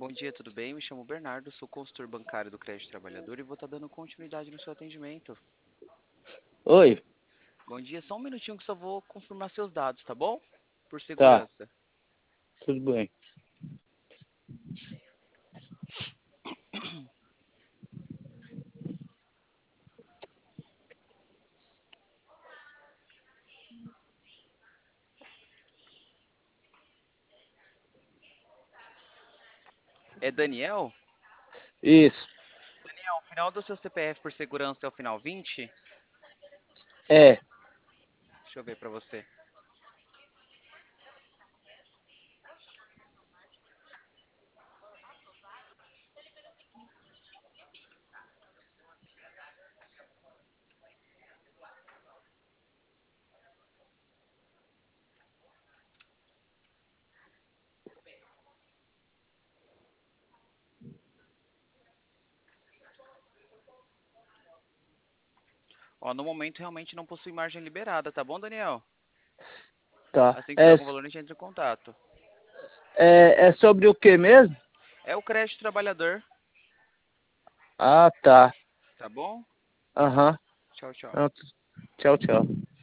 Bom dia, tudo bem? Me chamo Bernardo, sou consultor bancário do Crédito Trabalhador e vou estar dando continuidade no seu atendimento. Oi, Bom dia, só um minutinho que só vou confirmar seus dados, tá bom? Por tá, segurança. tudo bem. É Daniel? Isso, Daniel, o final do seu CPF por segurança é o final 20? é, Deixa eu ver pra você. Ó, no momento realmente não possui margem liberada, tá bom, Daniel? tá. Assim que tiver algum valor, a gente entra em contato. É sobre o que mesmo? É o Crédito Trabalhador, Ah, tá. tá bom? Aham. Tchau, tchau. Pronto. Tchau, tchau.